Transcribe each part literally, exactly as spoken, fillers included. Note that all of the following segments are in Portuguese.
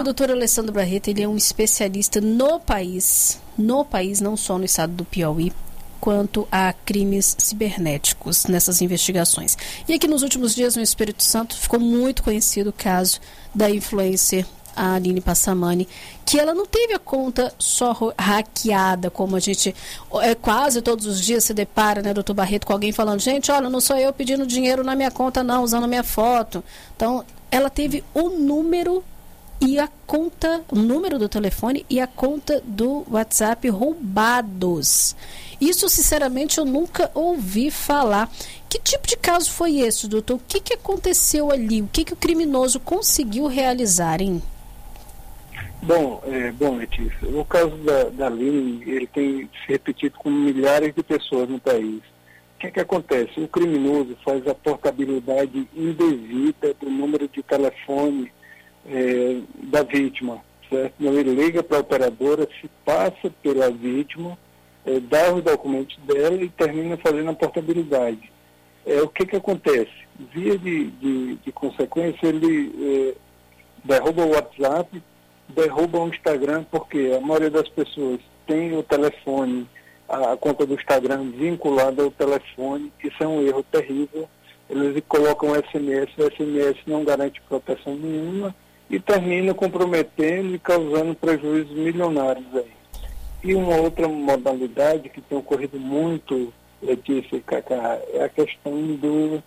O doutor Alessandro Barreto, ele é um especialista no país, no país, não só no estado do Piauí, quanto a crimes cibernéticos nessas investigações. E aqui nos últimos dias, no Espírito Santo, ficou muito conhecido o caso da influencer a Aline Passamani, que ela não teve a conta só hackeada, como a gente é, quase todos os dias se depara, né, doutor Barreto, com alguém falando, gente, olha, não sou eu pedindo dinheiro na minha conta não, usando a minha foto. Então, ela teve o número e a conta, o número do telefone e a conta do WhatsApp roubados. Isso, sinceramente, eu nunca ouvi falar. Que tipo de caso foi esse, doutor? O que, que aconteceu ali? O que, que o criminoso conseguiu realizar, hein? Bom, é, bom, Letícia, o caso da, da Aline, ele tem se repetido com milhares de pessoas no país. O que é que acontece? O criminoso faz a portabilidade indevida do número de telefone é, da vítima, certo? Então, ele liga para a operadora, se passa pela vítima, é, dá os documentos dela e termina fazendo a portabilidade. É, o que que acontece? Via de, de, de consequência, ele é, derruba o WhatsApp, derruba o Instagram, porque a maioria das pessoas tem o telefone, a, a conta do Instagram vinculada ao telefone. Isso é um erro terrível. Eles colocam S M S, o S M S não garante proteção nenhuma e termina comprometendo e causando prejuízos milionários aí. E uma outra modalidade que tem ocorrido muito, Letícia e Cacá, é a questão do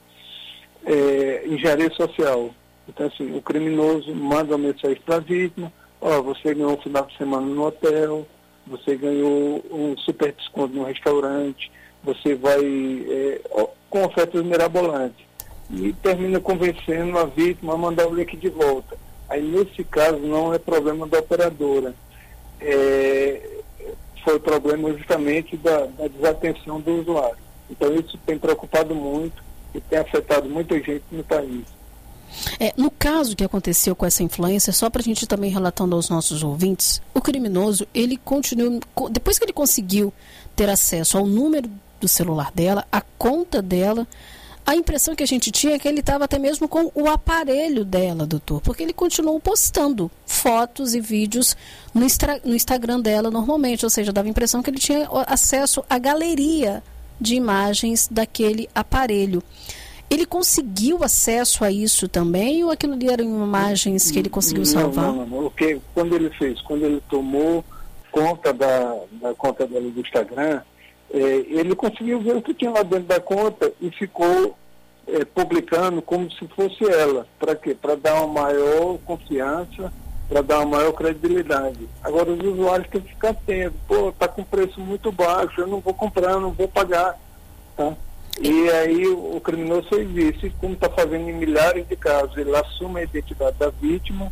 é, engenharia social. Então, assim, o criminoso manda uma mensagem para a vítima, ó, oh, você ganhou um final de semana no hotel, você ganhou um super desconto no restaurante, você vai é, com ofertas mirabolantes. E termina convencendo a vítima a mandar o link de volta. Aí, nesse caso, não é problema da operadora. É, foi problema justamente da, da desatenção do usuário. Então, isso tem preocupado muito e tem afetado muita gente no país. É, no caso que aconteceu com essa influência, só para a gente também relatando aos nossos ouvintes, o criminoso, ele continua, depois que ele conseguiu ter acesso ao número do celular dela, a conta dela, a impressão que a gente tinha é que ele estava até mesmo com o aparelho dela, doutor, porque ele continuou postando fotos e vídeos no, extra, no Instagram dela normalmente, ou seja, dava a impressão que ele tinha acesso à galeria de imagens daquele aparelho. Ele conseguiu acesso a isso também, ou aquilo ali eram imagens que ele conseguiu salvar? Não, não, não. O que, quando ele fez? Quando ele tomou conta da, da conta dele do Instagram, é, ele conseguiu ver o que tinha lá dentro da conta e ficou é, publicando como se fosse ela. Para quê? Para dar uma maior confiança, para dar uma maior credibilidade. Agora os usuários têm que ficar atentos. Pô, está com preço muito baixo, eu não vou comprar, eu não vou pagar. Tá? E aí o, o criminoso fez isso, e como está fazendo em milhares de casos, ele assume a identidade da vítima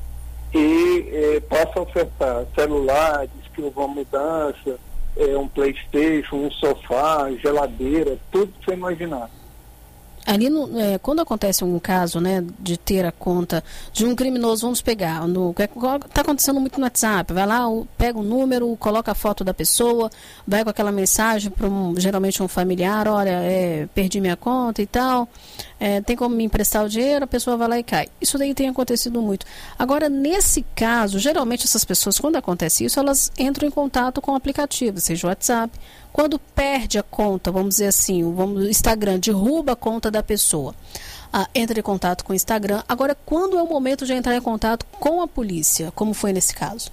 e é, passa a ofertar celular, diz que houve uma mudança, é, um PlayStation, um sofá, geladeira, tudo que você imaginar. Ali, no, é, quando acontece um caso, né, de ter a conta de um criminoso, vamos pegar, está acontecendo muito no WhatsApp, vai lá, o, pega o número, coloca a foto da pessoa, vai com aquela mensagem para um, geralmente um familiar, olha, é, perdi minha conta e tal, é, tem como me emprestar o dinheiro, a pessoa vai lá e cai. Isso daí tem acontecido muito. Agora, nesse caso, geralmente essas pessoas, quando acontece isso, elas entram em contato com o aplicativo, seja o WhatsApp. Quando perde a conta, vamos dizer assim, o Instagram derruba a conta da pessoa, ah, entra em contato com o Instagram. Agora, quando é o momento de entrar em contato com a polícia, como foi nesse caso?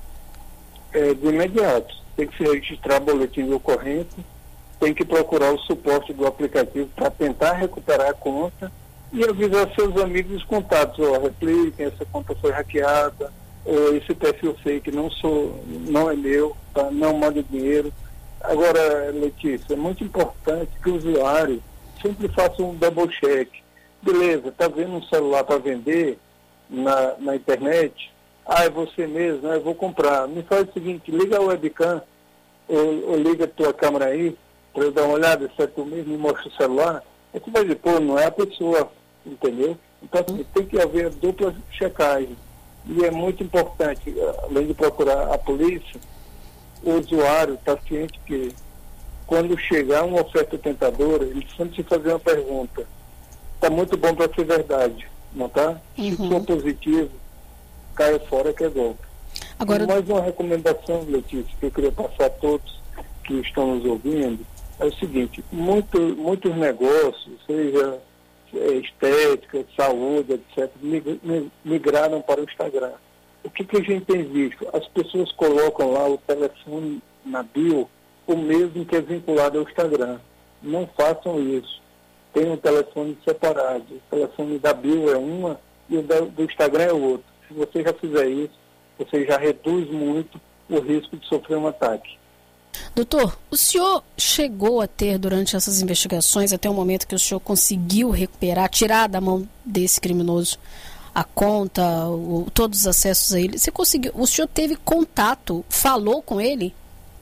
É, de imediato. Tem que se registrar boletim de ocorrência, tem que procurar o suporte do aplicativo para tentar recuperar a conta e avisar seus amigos e contatos. Ó, repliquem, essa conta foi hackeada, ou esse perfil fake não, sou, não é meu, tá? Não manda dinheiro. Agora, Letícia, é muito importante que o usuário sempre faça um double check. Beleza, está vendo um celular para vender na, na internet? Ah, é você mesmo, né? Eu vou comprar. Me faz o seguinte, liga a webcam, ou, ou liga a tua câmera aí, para eu dar uma olhada, se é tu mesmo, me mostra o celular. Aí tu vai dizer, pô, não é a pessoa, entendeu? Então, assim, tem que haver dupla checagem. E é muito importante, além de procurar a polícia, o usuário está ciente que quando chegar uma oferta tentadora, ele sempre se fazer uma pergunta. Está muito bom para ser verdade, não está? Uhum. Se for positivo, caia fora que é golpe. Agora... Mais uma recomendação, Letícia, que eu queria passar a todos que estão nos ouvindo, é o seguinte, muito, muitos negócios, seja estética, saúde, etcétera, migraram para o Instagram. O que, que a gente tem visto? As pessoas colocam lá o telefone na bio, o mesmo que é vinculado ao Instagram. Não façam isso. Tem um telefone separado. O telefone da bio é uma e o do Instagram é outro. Se você já fizer isso, você já reduz muito o risco de sofrer um ataque. Doutor, o senhor chegou a ter, durante essas investigações, até o momento que o senhor conseguiu recuperar, tirar da mão desse criminoso a conta, o, todos os acessos a ele, você conseguiu, o senhor teve contato, falou com ele?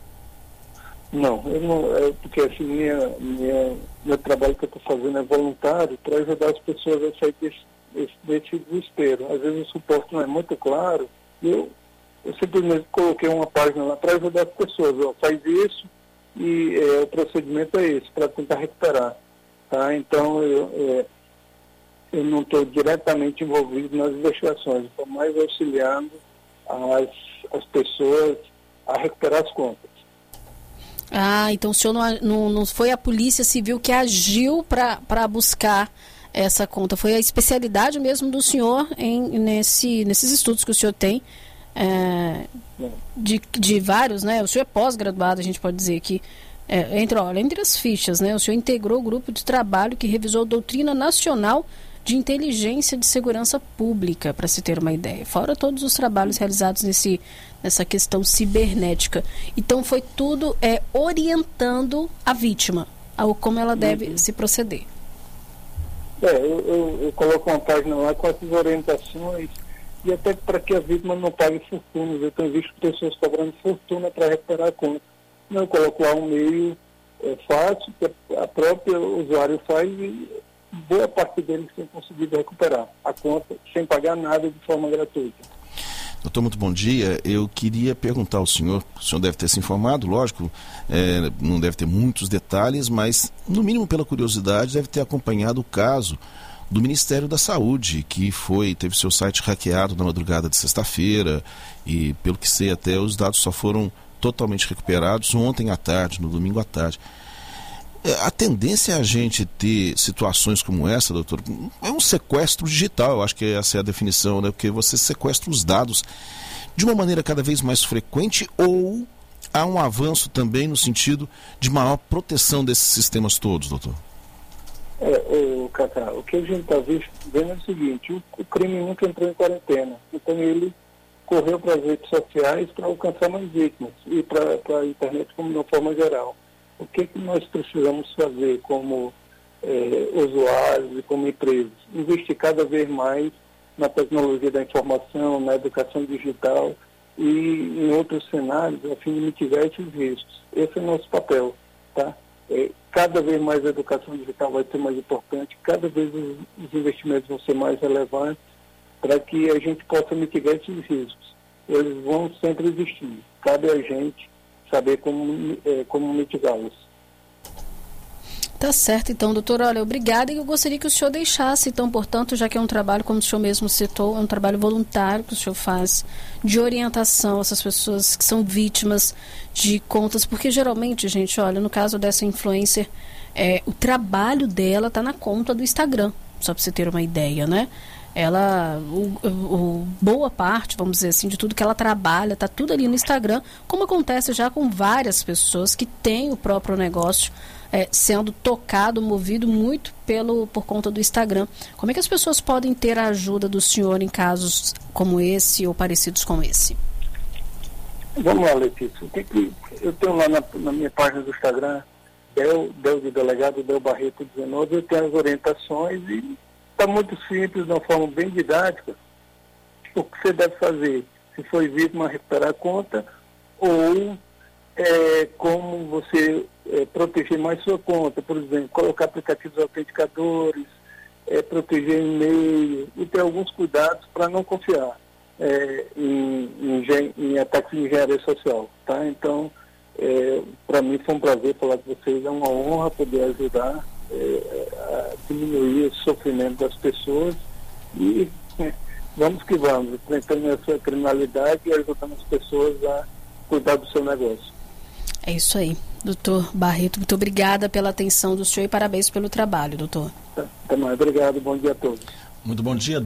Não, eu não, é porque assim, minha, minha, meu trabalho que eu estou fazendo é voluntário para ajudar as pessoas a sair desse, desse, desse desespero. Às vezes o suporte não é muito claro, e eu Eu simplesmente coloquei uma página lá para ajudar as pessoas. Ó, faz isso e é, o procedimento é esse, para tentar recuperar. Tá? Então, eu, é, eu não estou diretamente envolvido nas investigações. Estou mais auxiliando as, as pessoas a recuperar as contas. Ah, então o senhor não, não, não foi a Polícia Civil que agiu para buscar essa conta. Foi a especialidade mesmo do senhor em, nesse, nesses estudos que o senhor tem. É, de, de vários, né? O senhor é pós-graduado, a gente pode dizer que é, entre, olha, entre as fichas, né? O senhor integrou o grupo de trabalho que revisou a doutrina nacional de inteligência de segurança pública, para se ter uma ideia, fora todos os trabalhos realizados nesse, nessa questão cibernética. Então foi tudo é, orientando a vítima ao como ela deve uhum. se proceder. É, eu, eu, eu coloco uma página lá com essas orientações e até para que a vítima não pague fortunas. Eu tenho visto pessoas cobrando fortuna para recuperar a conta. Não, eu coloco lá um meio é, fácil, que a própria usuário faz e boa parte deles tem conseguido recuperar a conta sem pagar nada de forma gratuita. Doutor, muito bom dia. Eu queria perguntar ao senhor, o senhor deve ter se informado, lógico, é, não deve ter muitos detalhes, mas no mínimo pela curiosidade deve ter acompanhado o caso do Ministério da Saúde, que foi, teve seu site hackeado na madrugada de sexta-feira e, pelo que sei, até os dados só foram totalmente recuperados ontem à tarde, no domingo à tarde. A tendência é a gente ter situações como essa, doutor, é um sequestro digital, eu acho que essa é a definição, né? Porque você sequestra os dados de uma maneira cada vez mais frequente, ou há um avanço também no sentido de maior proteção desses sistemas todos, doutor? É, o Cacá, o que a gente está vendo é o seguinte, o, o crime nunca entrou em quarentena, então ele correu para as redes sociais para alcançar mais vítimas e para a internet como de uma forma geral. O que, que nós precisamos fazer como é, usuários e como empresas? Investir cada vez mais na tecnologia da informação, na educação digital e em outros cenários a fim de mitigar esses riscos. Esse é o nosso papel, tá? É, cada vez mais a educação digital vai ser mais importante, cada vez os, os investimentos vão ser mais relevantes para que a gente possa mitigar esses riscos. Eles vão sempre existir. Cabe a gente saber como, é, como mitigá-los. Tá certo, então, doutor. Olha, obrigada, e eu gostaria que o senhor deixasse, então, portanto, já que é um trabalho, como o senhor mesmo citou, é um trabalho voluntário que o senhor faz, de orientação a essas pessoas que são vítimas de contas, porque geralmente, gente, olha, no caso dessa influencer, é, o trabalho dela está na conta do Instagram, só para você ter uma ideia, né? Ela, o, o, boa parte, vamos dizer assim, de tudo que ela trabalha, está tudo ali no Instagram, como acontece já com várias pessoas que têm o próprio negócio é, sendo tocado, movido muito pelo, por conta do Instagram. Como é que as pessoas podem ter a ajuda do senhor em casos como esse ou parecidos com esse? Vamos lá, Letícia. O que que eu tenho lá na, na minha página do Instagram, Del, Del de Delegado, Del Barreto dezenove, eu tenho as orientações e está muito simples, de uma forma bem didática, o que você deve fazer, se foi vítima, recuperar a conta, ou é, como você é, proteger mais sua conta, por exemplo, colocar aplicativos autenticadores, é, proteger e-mail, e ter alguns cuidados para não confiar é, em, em, em ataques de engenharia social. Tá? Então, é, para mim foi um prazer falar com vocês, é uma honra poder ajudar É, a diminuir o sofrimento das pessoas e é, vamos que vamos, enfrentando essa criminalidade e ajudando as pessoas a cuidar do seu negócio. É isso aí. Doutor Barreto, muito obrigada pela atenção do senhor e parabéns pelo trabalho, doutor. Até mais. Obrigado. Bom dia a todos. Muito bom dia.